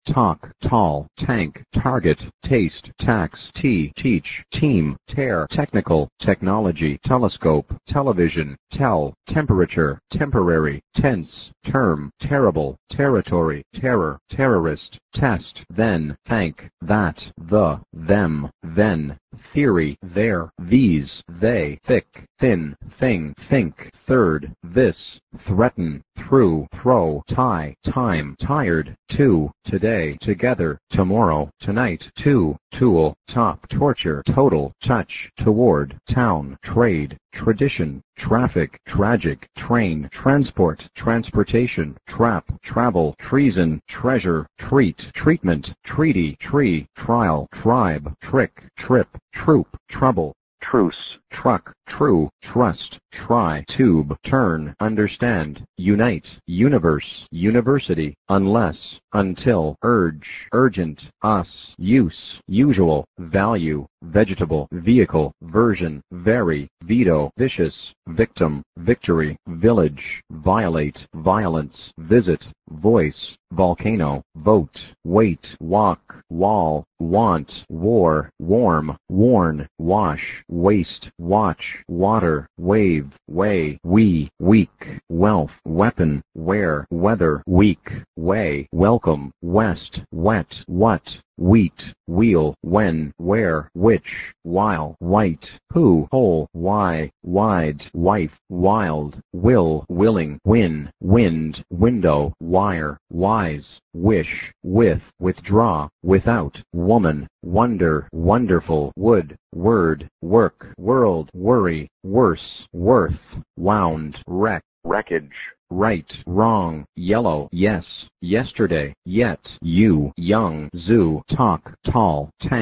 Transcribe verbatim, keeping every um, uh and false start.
talk, tall, tank, target, taste, tax, tea, teach, team, tear, technical, technology, telescope, television, tell, temperature, temporary, tense, term, terrible, territory, terror, terrorist, test, then, thank, that, the, them, then, theory, there, these, they, thick, thin, thing, think, third, this, threaten, through, throw, tie, time, tired, to, today, together, tomorrow, tonight, to, tool, top, torture, total, touch, toward, town, trade, tradition, traffic, tragic, train, transport, transportation, trap, travel, treason, treasure, treat, treatment, treaty, tree, trial, tribe, trick, trip, troop, trouble, truce, truck, true, trust, try, tube, turn, understand, unite, universe, university, unless, until, urge, urgent, us, use, usual, value, vegetable, vehicle, version, vary, veto, vicious, victim, victory, village, violate, violence, visit, voice, volcano, vote, wait, walk, wall, want, war, warm, warn, wash, waste, watch, water, wave, way, we, weak, wealth, weapon, where, weather, weak, way, welcome, west, wet, what, wheat, wheel, when, where, which, while, white, who, whole, why, wide, wife, wild, will, willing, win, wind, window, wire, wise, wish, with, withdraw, without, woman, wonder, wonderful, wood, word, work, world, worry, worse, worth, wound, wreck, wreckage, right, wrong, yellow, yes, yesterday, yet, you, young, zoo, talk, tall, tank.